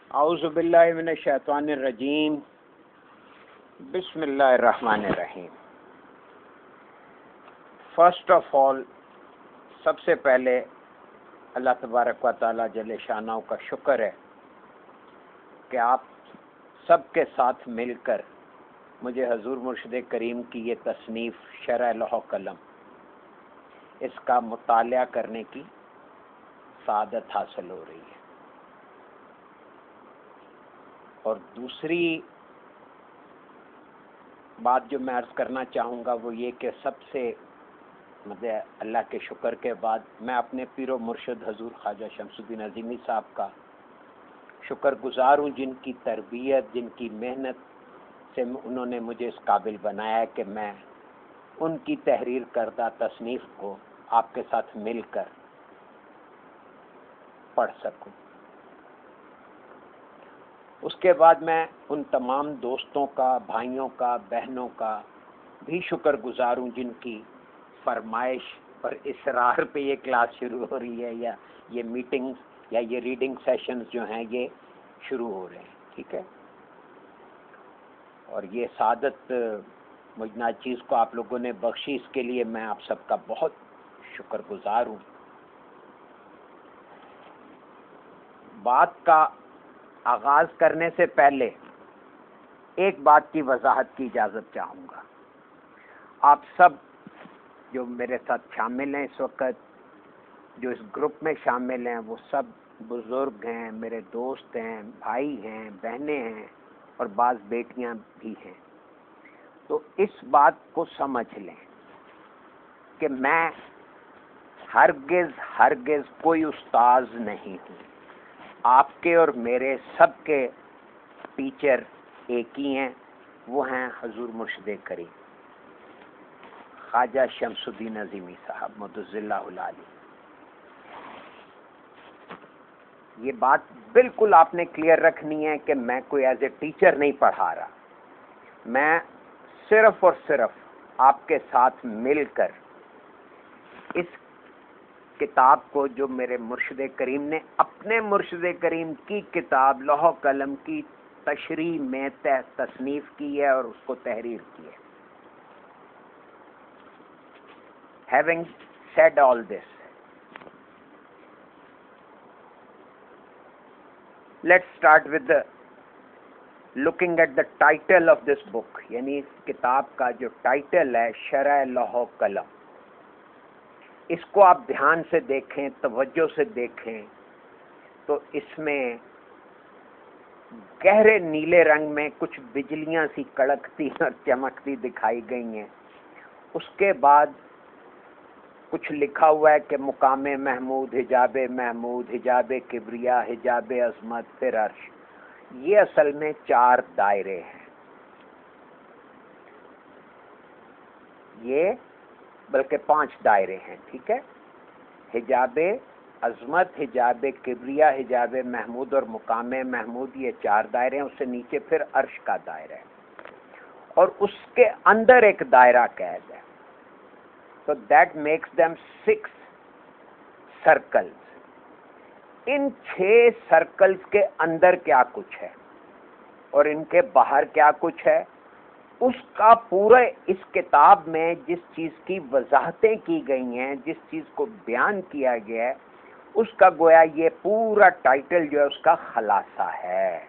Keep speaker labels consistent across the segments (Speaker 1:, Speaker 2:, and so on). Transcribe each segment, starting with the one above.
Speaker 1: اعوذ باللہ من الشیطان الرجیم بسم اللہ الرحمن الرحیم۔ فرسٹ آف آل، سب سے پہلے اللہ تبارک و تعالیٰ جل شانہ کا شکر ہے کہ آپ سب کے ساتھ مل کر مجھے حضور مرشد کریم کی یہ تصنیف شرح لوح قلم، اس کا مطالعہ کرنے کی سعادت حاصل ہو رہی ہے۔ اور دوسری بات جو میں عرض کرنا چاہوں گا وہ یہ کہ سب سے اللہ کے شکر کے بعد میں اپنے پیر و مرشد حضور خواجہ شمس الدین عظیمی صاحب کا شکر گزار ہوں، جن کی تربیت، جن کی محنت سے انہوں نے مجھے اس قابل بنایا ہے کہ میں ان کی تحریر کردہ تصنیف کو آپ کے ساتھ مل کر پڑھ سکوں۔ اس کے بعد میں ان تمام دوستوں کا، بھائیوں کا، بہنوں کا بھی شکر گزار ہوں جن کی فرمائش اور اصرار پہ یہ کلاس شروع ہو رہی ہے، یا یہ میٹنگز یا یہ ریڈنگ سیشنز جو ہیں یہ شروع ہو رہے ہیں، ٹھیک ہے۔ اور یہ سعادت مجھ ناچیز کو آپ لوگوں نے بخشی، اس کے لیے میں آپ سب کا بہت شکر گزار ہوں۔ بات کا آغاز کرنے سے پہلے ایک بات کی وضاحت کی اجازت چاہوں گا۔ آپ سب جو میرے ساتھ شامل ہیں اس وقت، جو اس گروپ میں شامل ہیں، وہ سب بزرگ ہیں، میرے دوست ہیں، بھائی ہیں، بہنیں ہیں اور بعض بیٹیاں بھی ہیں۔ تو اس بات کو سمجھ لیں کہ میں ہرگز کوئی استاذ نہیں ہوں۔ آپ کے اور میرے سب کے ٹیچر ایک ہی ہیں، وہ ہیں حضور مرشد کریم خواجہ شمس الدین عظیمی صاحب مدظ اللہ العالی۔ یہ بات بالکل آپ نے کلیئر رکھنی ہے کہ میں کوئی ایز اے ٹیچر نہیں پڑھا رہا، میں صرف اور صرف آپ کے ساتھ مل کر اس کتاب کو، جو میرے مرشد کریم نے اپنے مرشد کریم کی کتاب لوح قلم کی تشریح میں تصنیف کی ہے اور اس کو تحریر کی ہے۔ Having said all this, let's start with looking at the title of this book، یعنی اس کتاب کا جو ٹائٹل ہے شرح لوح قلم۔ اس کو آپ دھیان سے دیکھیں، توجہ سے دیکھیں تو اس میں گہرے نیلے رنگ میں کچھ بجلیاں سی کڑکتی اور چمکتی دکھائی گئی ہیں۔ اس کے بعد کچھ لکھا ہوا ہے کہ مقام محمود، حجاب کبریا، حجاب عظمت، پھر عرش۔ یہ اصل میں 4 دائرے ہیں۔ یہ بلکہ 5 دائرے ہیں، ٹھیک ہے۔ حجاب عظمت، حجاب کبریا، حجاب محمود اور مقام محمود، یہ 4 دائرے ہیں۔ اس سے نیچے پھر عرش کا دائرہ ہے اور اس کے اندر ایک دائرہ قید ہے۔ تو دیٹ میکس دیم 6 سرکلز۔ ان 6 سرکلز کے اندر کیا کچھ ہے اور ان کے باہر کیا کچھ ہے، اس کا پورا اس کتاب میں جس چیز کی وضاحتیں کی گئی ہیں، جس چیز کو بیان کیا گیا ہے، اس کا گویا یہ پورا ٹائٹل جو ہے اس کا خلاصہ ہے۔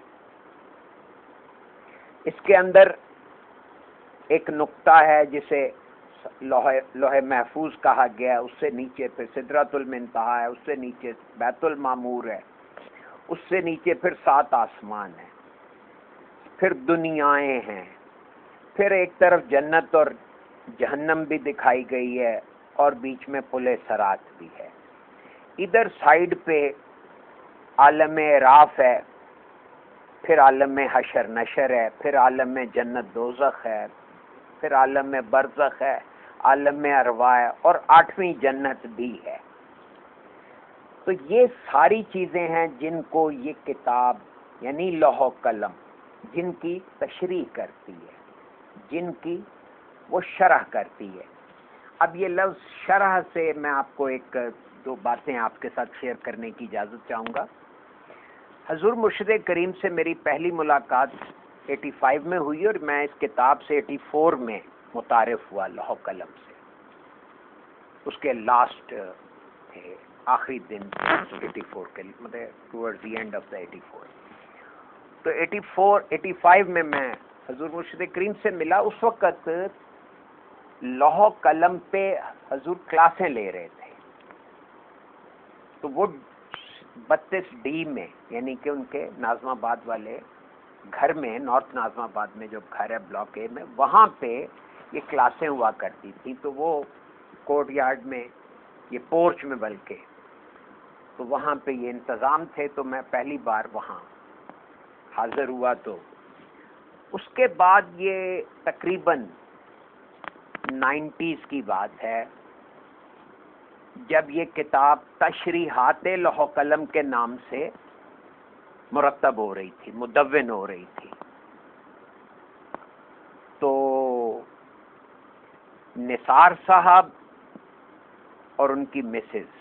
Speaker 1: اس کے اندر ایک نقطہ ہے جسے لوح محفوظ کہا گیا ہے، اس سے نیچے پھر سدرۃ المنتہا ہے، اس سے نیچے بیت المعمور ہے، اس سے نیچے پھر 7 آسمان ہیں، پھر دنیایں ہیں، پھر ایک طرف جنت اور جہنم بھی دکھائی گئی ہے اور بیچ میں پل صراط بھی ہے۔ ادھر سائیڈ پہ عالم اعراف ہے، پھر عالم حشر نشر ہے، پھر عالم جنت دوزخ ہے، پھر عالم برزخ ہے، عالم ارواح ہے اور 8ویں جنت بھی ہے۔ تو یہ ساری چیزیں ہیں جن کو یہ کتاب یعنی لوح قلم جن کی تشریح کرتی ہے، جن کی وہ شرح کرتی ہے۔ اب یہ لفظ شرح سے میں آپ کو 1-2 باتیں آپ کے ساتھ شیئر کرنے کی اجازت چاہوں گا۔ حضور مرشد کریم سے میری پہلی ملاقات 85 میں ہوئی اور میں اس کتاب سے 84 میں متعارف ہوا لوح قلم سے. اس کے لاسٹ تھے، آخری دن 84 کے، مطلب toward the end of the 84. تو 85 میں حضور مرشد کریم سے ملا. اس وقت لوح قلم پہ حضور کلاسیں لے رہے تھے. تو وہ 32D میں، یعنی کہ ان کے ناظم آباد والے گھر میں، نارتھ ناظم آباد میں جو گھر ہے بلاک اے میں، وہاں پہ یہ کلاسیں ہوا کرتی تھیں. تو وہ کورٹ یارڈ میں، یہ پورچ میں بلکہ، تو وہاں پہ یہ انتظام تھے. تو میں پہلی بار وہاں حاضر ہوا. تو اس کے بعد یہ تقریباً 90s کی بات ہے جب یہ کتاب تشریحات لوح قلم کے نام سے مرتب ہو رہی تھی، مدون ہو رہی تھی. تو نثار صاحب اور ان کی مسز،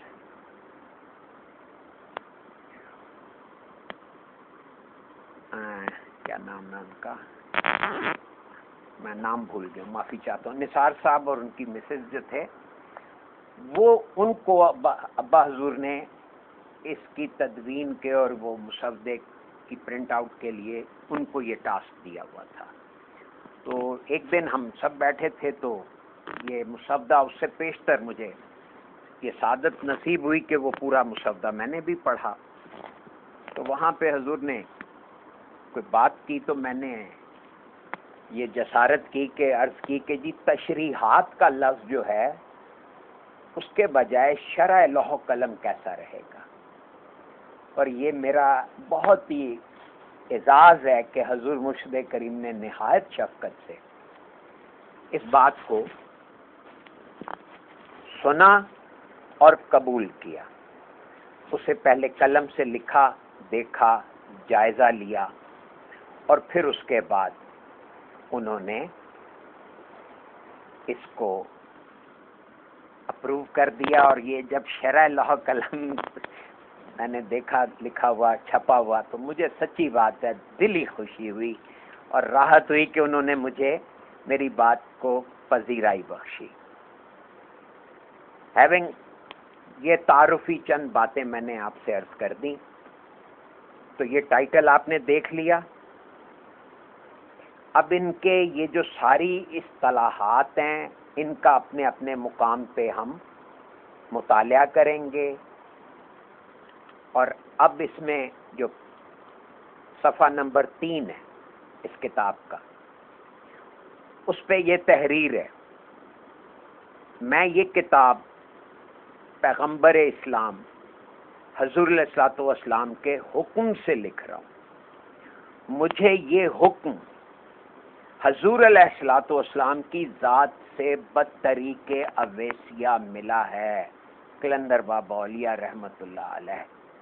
Speaker 1: کیا نام ہے ان کا، میں نام بھول گیا، معافی چاہتا ہوں. نثار صاحب اور ان کی مسز جو تھے، وہ ان کو ابا حضور نے اس کی تدوین کے اور وہ مسودے کی پرنٹ آؤٹ کے لیے ان کو یہ ٹاسک دیا ہوا تھا. تو ایک دن ہم سب بیٹھے تھے، تو یہ مسودہ اس سے پیشتر مجھے یہ سعادت نصیب ہوئی کہ وہ پورا مسودہ میں نے بھی پڑھا. تو وہاں پہ حضور نے کوئی بات کی، تو میں نے یہ جسارت کی کہ عرض کی کہ جی تشریحات کا لفظ جو ہے اس کے بجائے شرح لوح قلم کیسا رہے گا. اور یہ میرا بہت ہی اعزاز ہے کہ حضور مرشد کریم نے نہایت شفقت سے اس بات کو سنا اور قبول کیا. اسے پہلے قلم سے لکھا، دیکھا، جائزہ لیا، اور پھر اس کے بعد انہوں نے اس کو اپروو کر دیا. اور یہ جب شرح لوح قلم میں نے دیکھا لکھا ہوا، چھپا ہوا، تو مجھے سچی بات ہے دلی خوشی ہوئی اور راحت ہوئی کہ انہوں نے مجھے میری بات کو پذیرائی بخشی. یہ تعارفی چند باتیں میں نے آپ سے عرض کر دیں. تو یہ ٹائٹل آپ نے دیکھ لیا. اب ان کے یہ جو ساری اصطلاحات ہیں، ان کا اپنے اپنے مقام پہ ہم مطالعہ کریں گے. اور اب اس میں جو صفحہ نمبر 3 ہے اس کتاب کا، اس پہ یہ تحریر ہے: میں یہ کتاب پیغمبر اسلام حضور علیہ الصلوۃ والسلام کے حکم سے لکھ رہا ہوں. مجھے یہ حکم حضور علیہ الصلوۃ والسلام کی ذات سے بطریق اویسیہ ملا ہے. قلندر بابا اولیاء رحمت اللہ علیہ.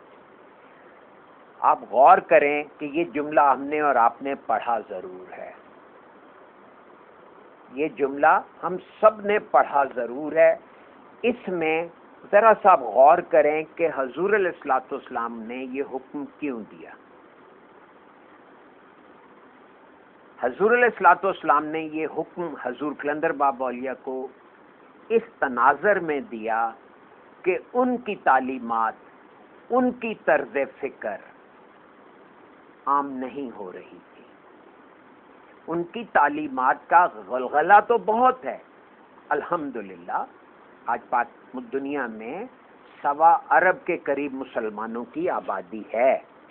Speaker 1: آپ غور کریں کہ یہ جملہ ہم نے اور آپ نے پڑھا ضرور ہے، یہ جملہ ہم سب نے پڑھا ضرور ہے. اس میں ذرا سا آپ غور کریں کہ حضور علیہ الصلوۃ والسلام نے یہ حکم کیوں دیا. حضور علیہ الصلوۃ والسلام نے یہ حکم حضور قلندر بابا اولیاء کو اس تناظر میں دیا کہ ان کی تعلیمات، ان کی طرز فکر عام نہیں ہو رہی تھی. ان کی تعلیمات کا غلغلہ تو بہت ہے. الحمدللہ آج پاک دنیا میں 1.25 ارب کے قریب مسلمانوں کی آبادی ہے.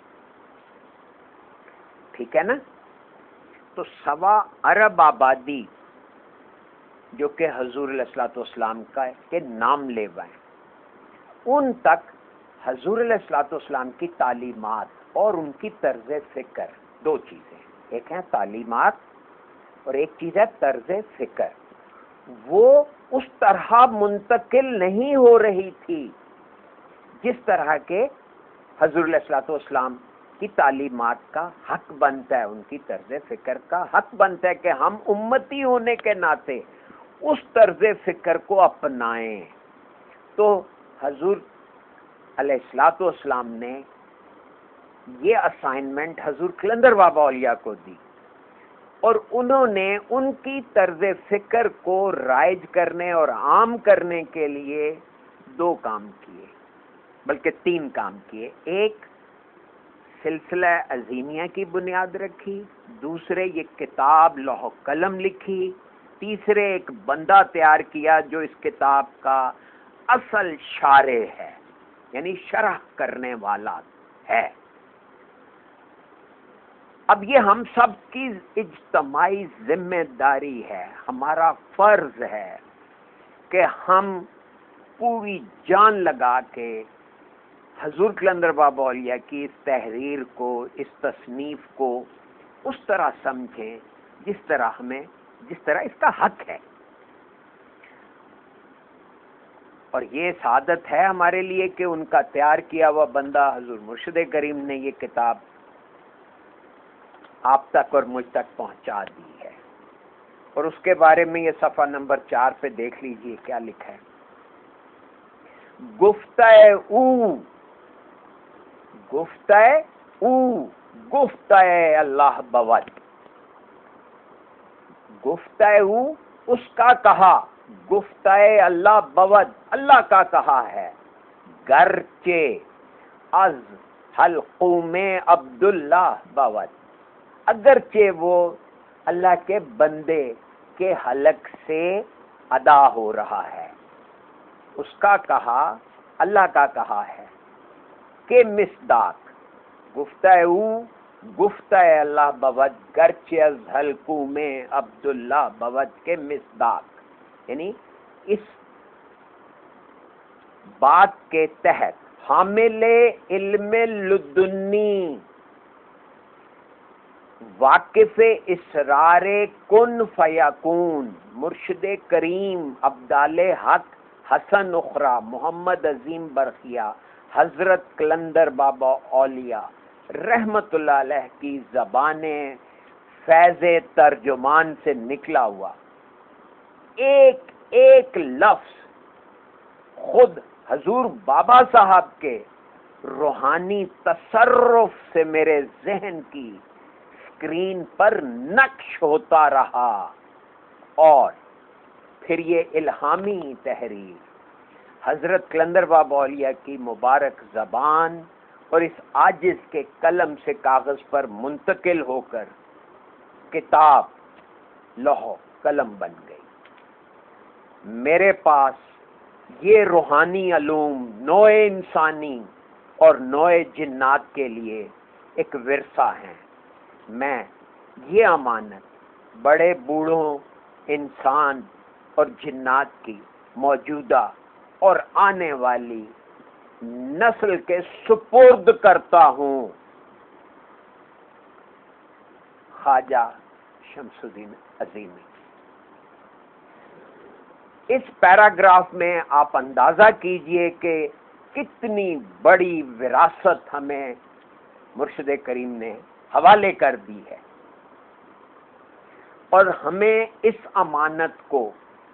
Speaker 1: ٹھیک ہے نا؟ تو 1.25 ارب آبادی جو کہ حضور علیہ الصلوۃ والسلام کے نام لیوا ہیں، ان تک حضور علیہ الصلوۃ والسلام کی تعلیمات اور ان کی طرز فکر، دو چیزیں، ایک ہے تعلیمات اور ایک چیز ہے طرز فکر، وہ اس طرح منتقل نہیں ہو رہی تھی جس طرح کے حضور علیہ الصلوۃ والسلام کی تعلیمات کا حق بنتا ہے، ان کی طرز فکر کا حق بنتا ہے کہ ہم امتی ہونے کے ناطے اس طرز فکر کو اپنائیں. تو حضور علیہ الصلوۃ والسلام نے یہ اسائنمنٹ حضور قلندر بابا اولیاء کو دی، اور انہوں نے ان کی طرز فکر کو رائج کرنے اور عام کرنے کے لیے 2 کام کیے، بلکہ 3 کام کیے۔ ایک، سلسلہ عظیمیہ کی بنیاد رکھی، دوسرے یہ کتاب لوح و قلم لکھی، تیسرے ایک بندہ تیار کیا جو اس کتاب کا اصل شارح ہے، یعنی شرح کرنے والا ہے۔ اب یہ ہم سب کی اجتماعی ذمہ داری ہے، ہمارا فرض ہے کہ ہم پوری جان لگا کے حضور قلندر بابا اولیاء کی اس تحریر کو، اس تصنیف کو اس طرح سمجھیں جس طرح اس کا حق ہے۔ اور یہ سعادت ہے ہمارے لیے کہ ان کا تیار کیا ہوا بندہ حضور مرشد کریم نے یہ کتاب آپ تک اور مجھ تک پہنچا دی ہے۔ اور اس کے بارے میں یہ صفحہ نمبر 4 پہ دیکھ لیجئے کیا لکھا ہے۔ گفتہ اللہ بود، گفتہ او اس کا کہا، گفتہ اللہ بود اللہ کا کہا ہے، گرچہ از حلقوم عبداللہ بود، اگرچہ وہ اللہ کے بندے کے حلق سے ادا ہو رہا ہے، اس کا کہا اللہ کا کہا ہے کہ مصداق گفتہ او گفتہ اللہ بود گرچہ از حلقوم عبداللہ بود کے مصداق، یعنی اس بات کے تحت حامل علم لدنی، واقف اسرار کن فیکون، مرشد کریم ابدال حق حسن اخرا محمد عظیم برخیہ حضرت قلندر بابا اولیاء رحمت اللہ علیہ کی زبان فیض ترجمان سے نکلا ہوا ایک ایک لفظ خود حضور بابا صاحب کے روحانی تصرف سے میرے ذہن کی اسکرین پر نقش ہوتا رہا، اور پھر یہ الہامی تحریر حضرت قلندر بابا اولیاء کی مبارک زبان اور اس عاجز کے قلم سے کاغذ پر منتقل ہو کر کتاب لوح و قلم بن گئی۔ میرے پاس یہ روحانی علوم نوع انسانی اور نوع جنات کے لیے ایک ورثہ ہیں۔ میں یہ امانت بڑے بوڑھوں انسان اور جنات کی موجودہ اور آنے والی نسل کے سپرد کرتا ہوں۔ خواجہ شمس الدین عظیمی۔ اس پیراگراف میں آپ اندازہ کیجئے کہ کتنی بڑی وراثت ہمیں مرشد کریم نے حوالے کر دی ہے، اور ہمیں اس امانت کو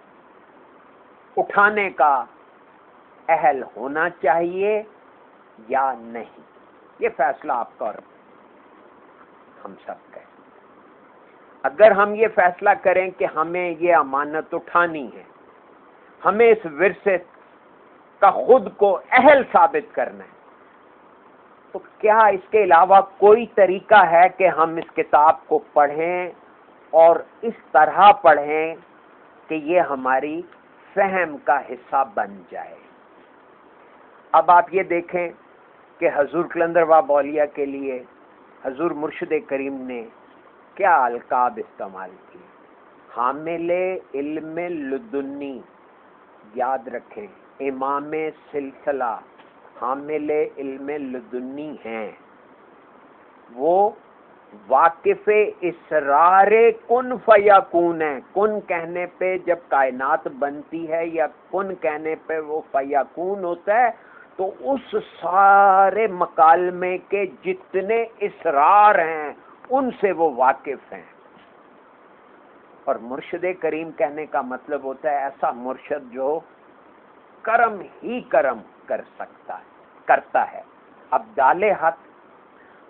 Speaker 1: اٹھانے کا اہل ہونا چاہیے یا نہیں، یہ فیصلہ آپ کا اور ہم سب کا ہے۔ اگر ہم یہ فیصلہ کریں کہ ہمیں یہ امانت اٹھانی ہے، ہمیں اس ورثے کا خود کو اہل ثابت کرنا ہے، تو کیا اس کے علاوہ کوئی طریقہ ہے کہ ہم اس کتاب کو پڑھیں اور اس طرح پڑھیں کہ یہ ہماری فہم کا حصہ بن جائے؟ اب آپ یہ دیکھیں کہ حضور قلندر بابا اولیاء کے لیے حضور مرشد کریم نے کیا القاب استعمال کیے۔ حامل علم لدنی، یاد رکھیں امام سلسلہ حامل علم لدنی ہیں، وہ واقف اسرار کن فیکون ہے۔ کن کہنے پہ جب کائنات بنتی ہے یا کن کہنے پہ وہ فیکون ہوتا ہے، تو اس سارے مکالمے کے جتنے اسرار ہیں ان سے وہ واقف ہیں۔ اور مرشد کریم کہنے کا مطلب ہوتا ہے ایسا مرشد جو کرم ہی کرم کرتا ہے۔ ابدال حق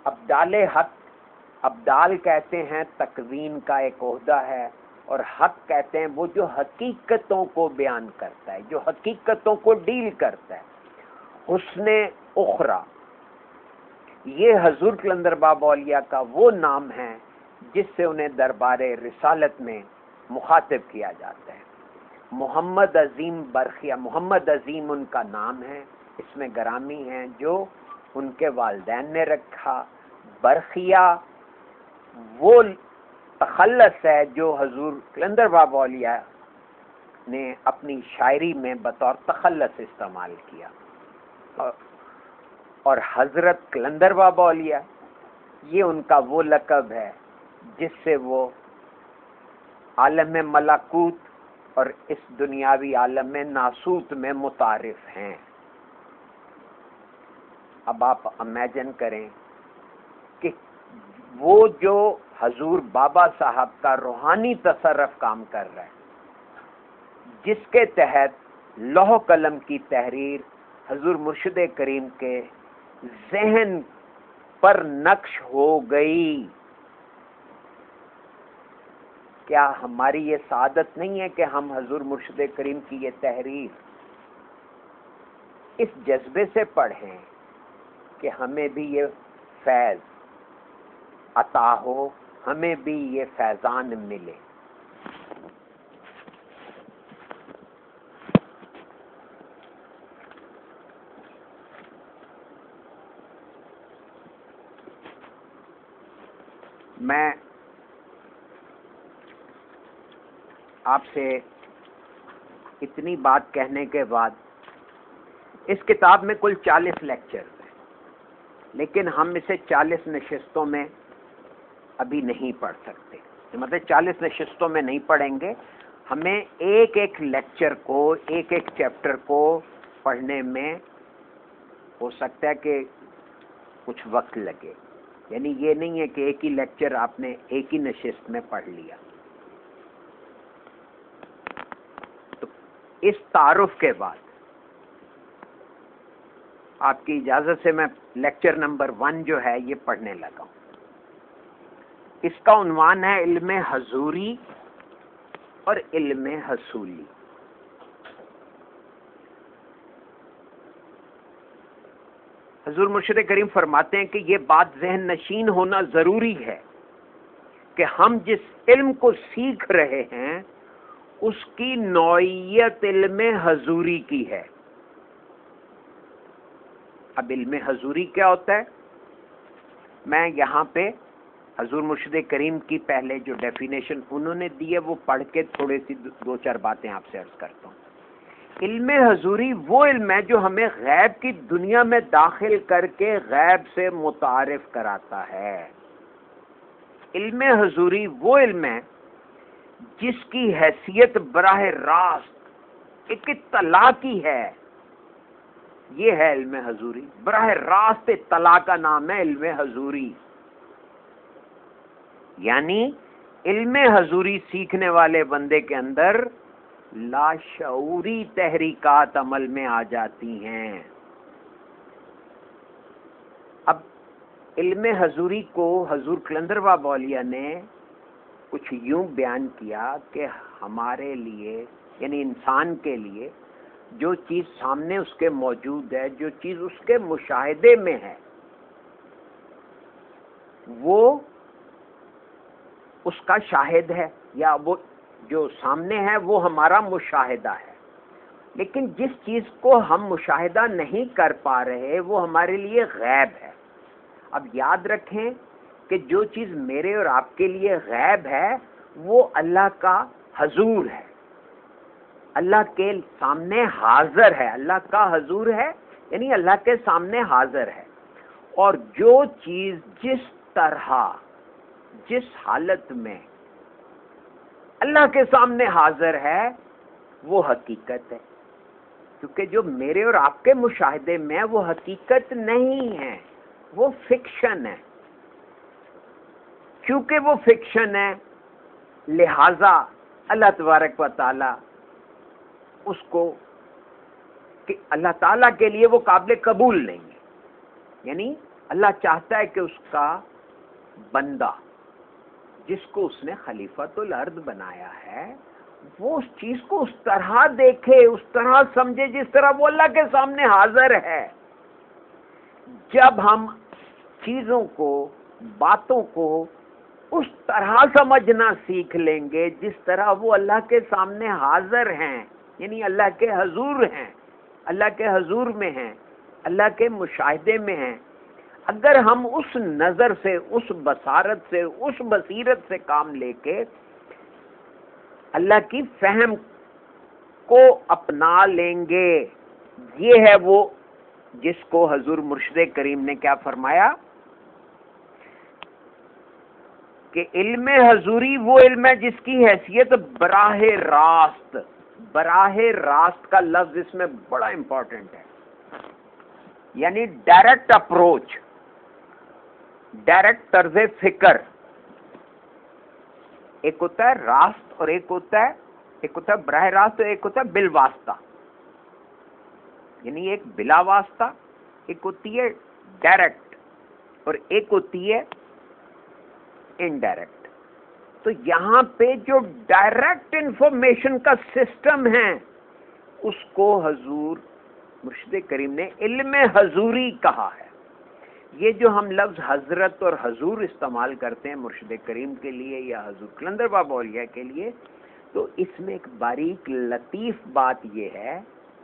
Speaker 1: ابدال حق، ابدال کہتے ہیں تکوین کا ایک عہدہ ہے، اور حق کہتے ہیں وہ جو حقیقتوں کو بیان کرتا ہے، جو حقیقتوں کو ڈیل کرتا ہے۔ حسن اخرى، یہ حضور قلندر بابا اولیاء کا وہ نام ہے جس سے انہیں دربار رسالت میں مخاطب کیا جاتا ہے۔ محمد عظیم برخیا، محمد عظیم ان کا نام ہے، اس میں گرامی ہیں جو ان کے والدین نے رکھا۔ برخیا وہ تخلص ہے جو حضور قلندر بابا اولیاء نے اپنی شاعری میں بطور تخلص استعمال کیا، اور حضرت قلندر بابا اولیاء یہ ان کا وہ لقب ہے جس سے وہ عالم ملکوت اور اس دنیاوی عالم ناسوت میں متعارف ہیں۔ اب آپ امیجن کریں کہ وہ جو حضور بابا صاحب کا روحانی تصرف کام کر رہا ہے، جس کے تحت لوح قلم کی تحریر حضور مرشد کریم کے ذہن پر نقش ہو گئی، کیا ہماری یہ سعادت نہیں ہے کہ ہم حضور مرشد کریم کی یہ تحریر اس جذبے سے پڑھیں کہ ہمیں بھی یہ فیض عطا ہو، ہمیں بھی یہ فیضان ملے۔ میں آپ سے اتنی بات کہنے کے بعد، اس کتاب میں کل 40 لیکچرز ہیں، لیکن ہم اسے 40 نشستوں میں ابھی نہیں پڑھ سکتے، مطلب 40 نشستوں میں نہیں پڑھیں گے۔ ہمیں ایک ایک لیکچر کو، ایک ایک چیپٹر کو پڑھنے میں ہو سکتا ہے کہ کچھ وقت لگے، یعنی یہ نہیں ہے کہ ایک ہی لیکچر آپ نے ایک ہی نشست میں پڑھ لیا۔ تو اس تعارف کے بعد آپ کی اجازت سے میں لیکچر نمبر 1 جو ہے یہ پڑھنے لگا ہوں۔ اس کا عنوان ہے علم حضوری اور علم حصولی۔ حضور مرشد کریم فرماتے ہیں کہ یہ بات ذہن نشین ہونا ضروری ہے کہ ہم جس علم کو سیکھ رہے ہیں اس کی نوعیت علم حضوری کی ہے۔ اب علم حضوری کیا ہوتا ہے؟ میں یہاں پہ حضور مرشد کریم کی پہلے جو ڈیفینیشن انہوں نے دی ہے وہ پڑھ کے تھوڑی سی 2-4 باتیں آپ سے عرض کرتا ہوں۔ علم حضوری وہ علم ہے جو ہمیں غیب کی دنیا میں داخل کر کے غیب سے متعارف کراتا ہے۔ علم حضوری وہ علم ہے جس کی حیثیت براہ راست ایک اطلاع کی ہے، یہ ہے علم حضوری۔ براہ راست اطلاع کا نام ہے علم حضوری۔ یعنی علم حضوری سیکھنے والے بندے کے اندر لاشعوری تحریکات عمل میں آ جاتی ہیں۔ اب علم حضوری کو حضور قلندر بابا اولیاء نے کچھ یوں بیان کیا کہ ہمارے لیے، یعنی انسان کے لیے، جو چیز سامنے اس کے موجود ہے، جو چیز اس کے مشاہدے میں ہے، وہ اس کا شاہد ہے، یا وہ جو سامنے ہے وہ ہمارا مشاہدہ ہے۔ لیکن جس چیز کو ہم مشاہدہ نہیں کر پا رہے وہ ہمارے لیے غیب ہے۔ اب یاد رکھیں کہ جو چیز میرے اور آپ کے لیے غیب ہے وہ اللہ کا حضور ہے، اللہ کے سامنے حاضر ہے، اللہ کا حضور ہے یعنی اللہ کے سامنے حاضر ہے۔ اور جو چیز جس طرح، جس حالت میں اللہ کے سامنے حاضر ہے وہ حقیقت ہے، کیونکہ جو میرے اور آپ کے مشاہدے میں وہ حقیقت نہیں ہے، وہ فکشن ہے۔ کیونکہ وہ فکشن ہے لہذا اللہ تبارک و تعالی اس کو، کہ اللہ تعالیٰ کے لیے وہ قابل قبول نہیں ہے، یعنی اللہ چاہتا ہے کہ اس کا بندہ جس کو اس نے خلیفۃ الارض بنایا ہے وہ اس چیز کو اس طرح دیکھے، اس طرح سمجھے جس طرح وہ اللہ کے سامنے حاضر ہے۔ جب ہم چیزوں کو، باتوں کو اس طرح سمجھنا سیکھ لیں گے جس طرح وہ اللہ کے سامنے حاضر ہیں، یعنی اللہ کے حضور ہیں، اللہ کے حضور میں ہیں، اللہ کے مشاہدے میں ہیں، اگر ہم اس نظر سے، اس بصارت سے، اس بصیرت سے کام لے کے اللہ کی فہم کو اپنا لیں گے، یہ ہے وہ جس کو حضور مرشد کریم نے کیا فرمایا کہ علم حضوری وہ علم ہے جس کی حیثیت براہ راست، براہ راست کا لفظ اس میں بڑا امپورٹنٹ ہے، یعنی ڈائریکٹ اپروچ، ڈائریکٹ طرز فکر۔ ایک ہوتا ہے راست اور ایک ہوتا ہے براہ راست اور ایک ہوتا ہے بالواسطہ، یعنی ایک بلا واسطہ، ایک ہوتی ہے ڈائریکٹ اور ایک ہوتی ہے انڈائریکٹ۔ تو یہاں پہ جو ڈائریکٹ انفارمیشن کا سسٹم ہے اس کو حضور مرشد کریم نے علم حضوری کہا ہے۔ یہ جو ہم لفظ حضرت اور حضور استعمال کرتے ہیں مرشد کریم کے لیے یا حضور قلندر بابا اولیاء کے لیے، تو اس میں ایک باریک لطیف بات یہ ہے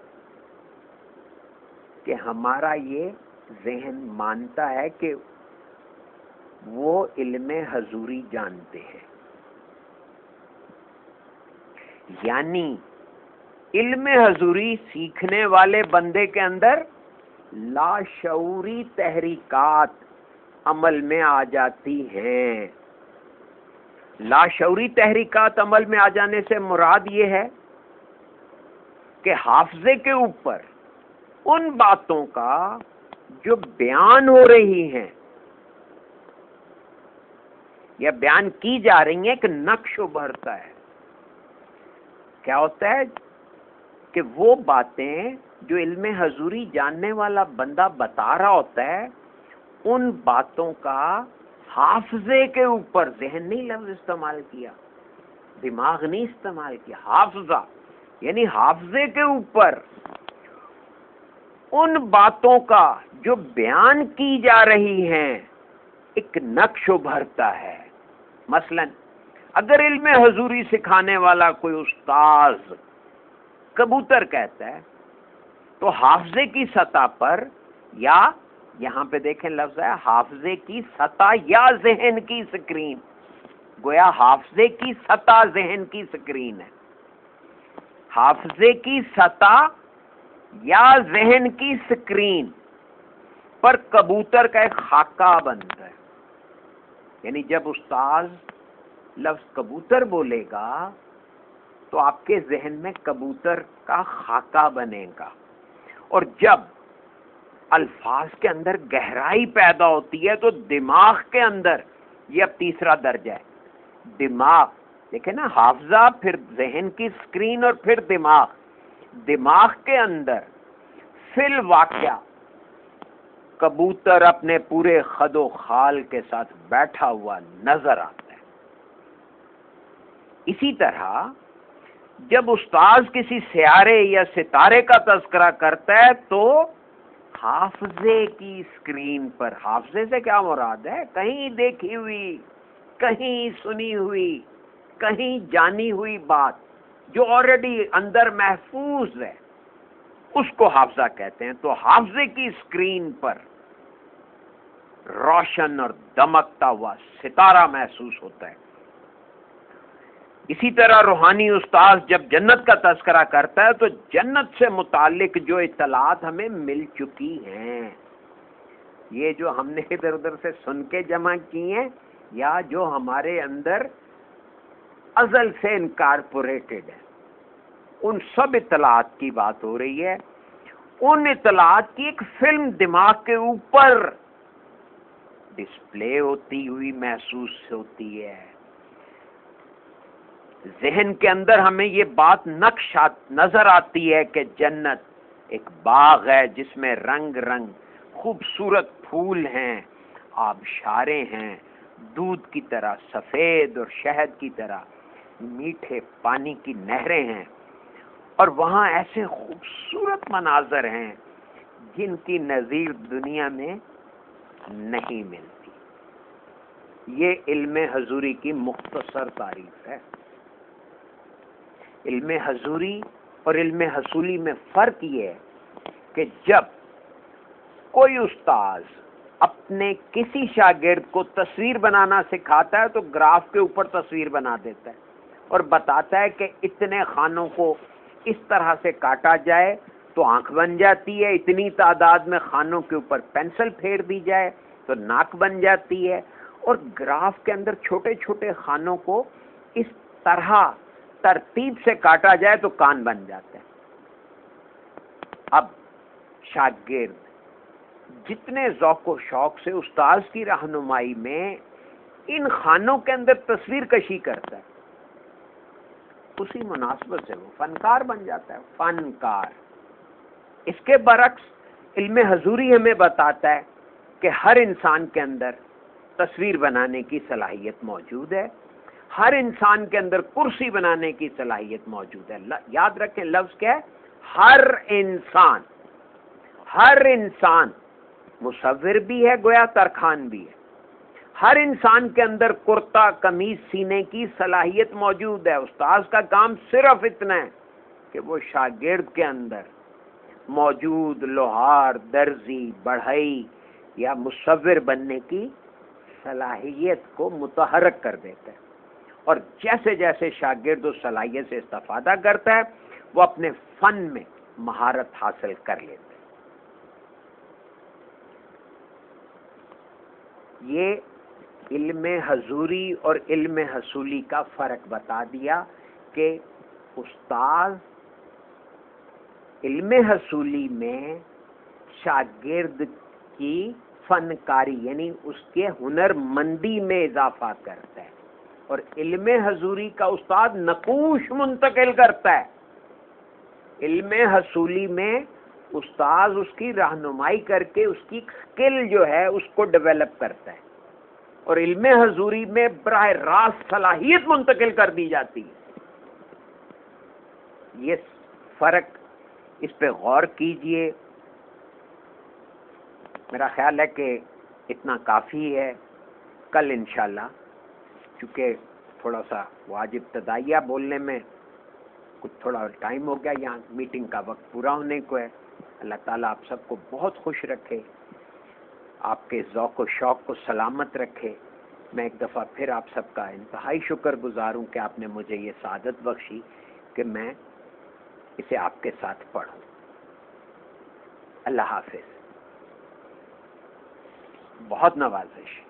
Speaker 1: کہ ہمارا یہ ذہن مانتا ہے کہ وہ علم حضوری جانتے ہیں، یعنی علم حضوری سیکھنے والے بندے کے اندر لاشعوری تحریکات عمل میں آ جاتی ہیں۔ لاشعوری تحریکات عمل میں آ جانے سے مراد یہ ہے کہ حافظے کے اوپر ان باتوں کا جو بیان ہو رہی ہیں یا بیان کی جا رہی ہیں ایک نقش ابھرتا ہے۔ کیا ہوتا ہے کہ وہ باتیں جو علم حضوری جاننے والا بندہ بتا رہا ہوتا ہے ان باتوں کا حافظے کے اوپر، ذہن نہیں لفظ استعمال کیا، دماغ نہیں استعمال کیا، حافظہ یعنی حافظے کے اوپر ان باتوں کا جو بیان کی جا رہی ہیں ایک نقش ابھرتا ہے۔ مثلا اگر علم حضوری سکھانے والا کوئی استاذ کبوتر کہتا ہے تو حافظے کی سطح پر، یا یہاں پہ دیکھیں لفظ ہے حافظے کی سطح یا ذہن کی سکرین، گویا حافظے کی سطح ذہن کی سکرین ہے، حافظے کی سطح یا ذہن کی سکرین پر کبوتر کا ایک خاکہ بنتا ہے۔ یعنی جب استاذ لفظ کبوتر بولے گا تو آپ کے ذہن میں کبوتر کا خاکہ بنے گا، اور جب الفاظ کے اندر گہرائی پیدا ہوتی ہے تو دماغ کے اندر، یہ اب تیسرا درجہ ہے، دماغ دیکھیں نا، حافظہ پھر ذہن کی سکرین اور پھر دماغ، دماغ کے اندر فی الواقعہ کبوتر اپنے پورے خد و خال کے ساتھ بیٹھا ہوا نظر آتا ہے۔ اسی طرح جب استاذ کسی سیارے یا ستارے کا تذکرہ کرتا ہے تو حافظے کی سکرین پر، حافظے سے کیا مراد ہے؟ کہیں دیکھی ہوئی، کہیں سنی ہوئی، کہیں جانی ہوئی بات جو آلریڈی اندر محفوظ ہے اس کو حافظہ کہتے ہیں۔ تو حافظے کی سکرین پر روشن اور دمکتا ہوا ستارہ محسوس ہوتا ہے۔ اسی طرح روحانی استاذ جب جنت کا تذکرہ کرتا ہے تو جنت سے متعلق جو اطلاعات ہمیں مل چکی ہیں، یہ جو ہم نے ادھر ادھر سے سن کے جمع کی ہیں یا جو ہمارے اندر ازل سے انکارپوریٹڈ ہے، ان سب اطلاعات کی بات ہو رہی ہے۔ ان اطلاعات کی ایک فلم دماغ کے اوپر ڈسپلے ہوتی ہوئی محسوس ہوتی ہے۔ ذہن کے اندر ہمیں یہ بات نقش نظر آتی ہے کہ جنت ایک باغ ہے جس میں رنگ رنگ خوبصورت پھول ہیں، آبشاریں ہیں، دودھ کی طرح سفید اور شہد کی طرح میٹھے پانی کی نہریں ہیں، اور وہاں ایسے خوبصورت مناظر ہیں جن کی نظیر دنیا میں نہیں ملتی۔ یہ علم حضوری کی مختصر تعریف ہے۔ علم حضوری اور علم حصولی میں فرق یہ ہے کہ جب کوئی استاذ اپنے کسی شاگرد کو تصویر بنانا سکھاتا ہے تو گراف کے اوپر تصویر بنا دیتا ہے اور بتاتا ہے کہ اتنے خانوں کو اس طرح سے کاٹا جائے تو آنکھ بن جاتی ہے، اتنی تعداد میں خانوں کے اوپر پینسل پھیر دی جائے تو ناک بن جاتی ہے، اور گراف کے اندر چھوٹے چھوٹے خانوں کو اس طرح ترتیب سے کاٹا جائے تو کان بن جاتے ہیں۔ اب شاگرد جتنے ذوق و شوق سے استاذ کی رہنمائی میں ان خانوں کے اندر تصویر کشی کرتا ہے، اسی مناسبت سے وہ فنکار بن جاتا ہے، فنکار۔ اس کے برعکس علم حضوری ہمیں بتاتا ہے کہ ہر انسان کے اندر تصویر بنانے کی صلاحیت موجود ہے، ہر انسان کے اندر کرسی بنانے کی صلاحیت موجود ہے۔ یاد رکھیں لفظ کیا ہے؟ ہر انسان۔ ہر انسان مصور بھی ہے، گویا ترخان بھی ہے۔ ہر انسان کے اندر کرتا قمیض سینے کی صلاحیت موجود ہے۔ استاذ کا کام صرف اتنا ہے کہ وہ شاگرد کے اندر موجود لوہار، درزی، بڑھئی یا مصور بننے کی صلاحیت کو متحرک کر دیتا ہے، اور جیسے جیسے شاگرد اس صلاحیت سے استفادہ کرتا ہے وہ اپنے فن میں مہارت حاصل کر لیتا ہے۔ یہ علم حضوری اور علم حصولی کا فرق بتا دیا کہ استاذ علم حصولی میں شاگرد کی فنکاری یعنی اس کے ہنر مندی میں اضافہ کرتا ہے، اور علم حضوری کا استاد نقوش منتقل کرتا ہے۔ علم حصولی میں استاذ اس کی رہنمائی کر کے اس کی سکل جو ہے اس کو ڈیولپ کرتا ہے، اور علم حضوری میں براہ راست صلاحیت منتقل کر دی جاتی ہے۔ یہ فرق، اس پہ غور کیجئے۔ میرا خیال ہے کہ اتنا کافی ہے۔ کل انشاءاللہ، چونکہ تھوڑا سا وہ آج ابتدائیہ بولنے میں کچھ تھوڑا ٹائم ہو گیا، یہاں میٹنگ کا وقت پورا ہونے کو ہے۔ اللہ تعالیٰ آپ سب کو بہت خوش رکھے، آپ کے ذوق و شوق کو سلامت رکھے۔ میں ایک دفعہ پھر آپ سب کا انتہائی شکر گزار ہوں کہ آپ نے مجھے یہ سعادت بخشی کہ میں اسے آپ کے ساتھ پڑھوں۔ اللہ حافظ۔ بہت نوازش۔